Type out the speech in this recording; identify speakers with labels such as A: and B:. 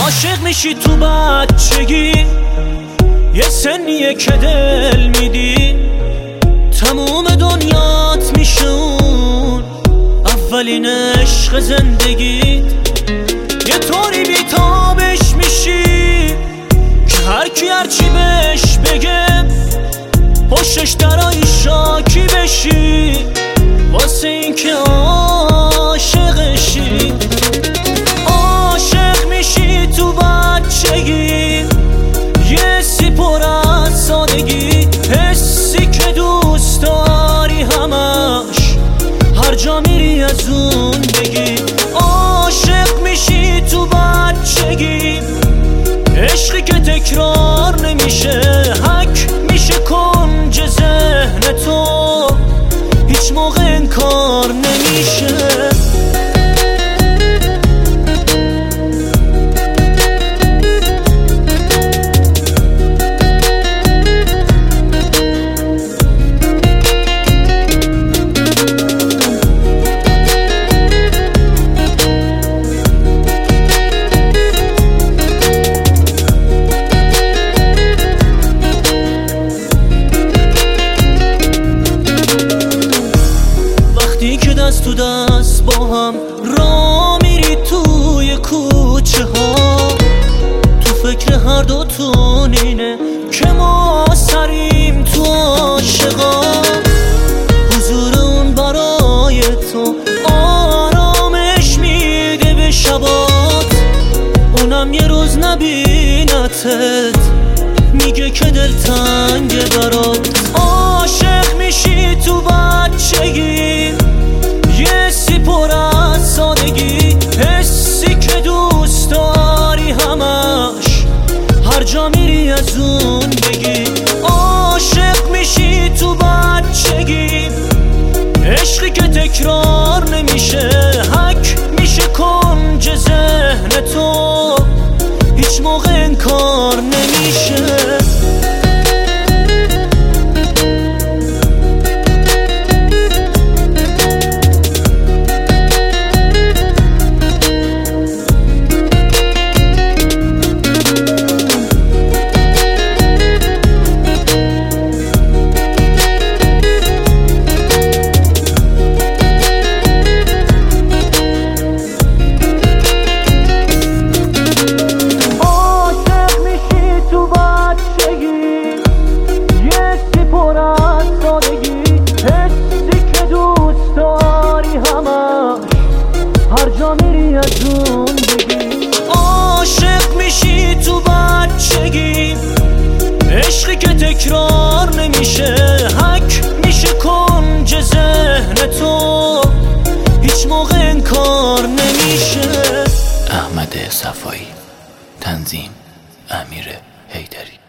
A: عاشق میشی تو بچگی، یه سنیه که دل میدی، تموم دنیات میشه اون اولین عشق زندگیت. یه طوری بیتابش میشی که هر کی هرچی بهش بگه پشتش درایی شاکی بشی، واسه این که عاشقشی. عاشق میشی تو بچگی، یه سی پر از سادگی، حسی که دوست داری همش هر جا میری از اون بگی. عاشق میشی تو بچگی، عشقی که تکرار نمیشه، حک میشه کنج ذهن تو، هیچ موقع انکار نمیشه. دست تو دست با هم را میری توی کوچه ها، تو فکر هر دوتون اینه که ما سریم تو عاشقا. حضور اون برای تو آرامش میده به شبات، اونم یه روز نبینتت میگه که دلتنگه برات. عاشق میشی تو بچگی، یه سی پر از سادگی، حسی که دوست داری همش هر جا میری از اون بگی. عاشق میشی تو بچگی، عشقی که تکرار نمیشه، حک میشه کنج ذهن تو، هیچ موقع انکار نمیشه. هر جا میری از اون بگی. عاشق میشی تو بچگی، عشقی که تکرار نمیشه، حک میشه کنج ذهن تو، هیچ موقع انکار نمیشه.
B: احمد صفایی، تنظیم امیر حیدری.